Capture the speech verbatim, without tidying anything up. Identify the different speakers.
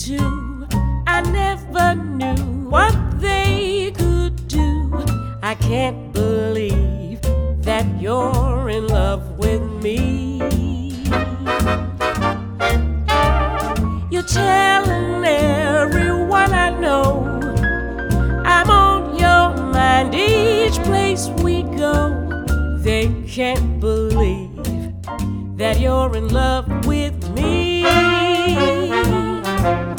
Speaker 1: two, I never knew what they could do. I can't believe that you're in love with me. You're telling everyone I know I'm on your mind each place we go. They can't believe that you're in love with